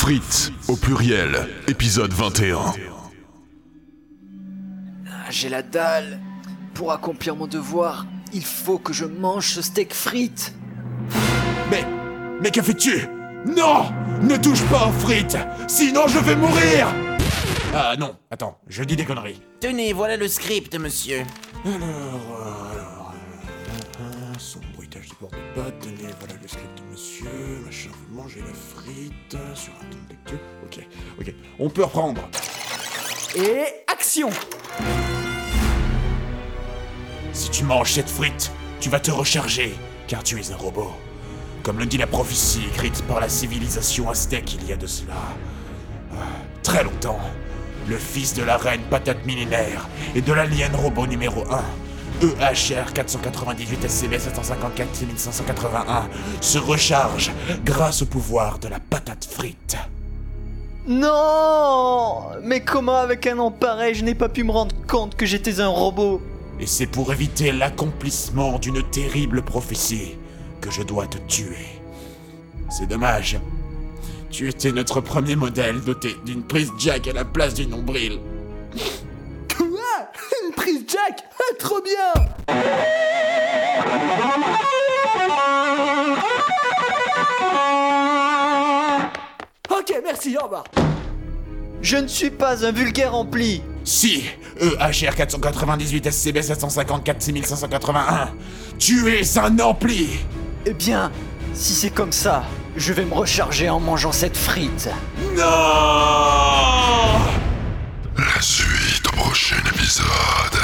Frites, au pluriel, épisode 21. J'ai la dalle. Pour accomplir mon devoir, il faut que je mange ce steak frites. Mais que fais-tu? Non! Ne touche pas aux frites! Sinon je vais mourir! Ah non, attends, je dis des conneries. Tenez, voilà le script, monsieur. Son bruitage de bord de pâte, tenez, voilà le script de monsieur, machin, vous mangez la frite, sur un ton de lecture. Ok, on peut reprendre. Et action! Si tu manges cette frite, tu vas te recharger, car tu es un robot. Comme le dit la prophétie écrite par la civilisation aztèque il y a de cela très longtemps, le fils de la reine patate millénaire et de l'alien robot numéro 1, EHR 498 SCB 754 6581, se recharge grâce au pouvoir de la patate frite. Non! Mais comment avec un nom pareil, je n'ai pas pu me rendre compte que j'étais un robot? Et c'est pour éviter l'accomplissement d'une terrible prophétie que je dois te tuer. C'est dommage. Tu étais notre premier modèle doté d'une prise jack à la place du nombril. Quoi? Une prise jack? Ah, trop bien! Ok, merci, au revoir. Je ne suis pas un vulgaire ampli. Si, EHR 498 SCB 754 6581, tu es un ampli. Eh bien, si c'est comme ça, je vais me recharger en mangeant cette frite. Non! La suite au prochain épisode.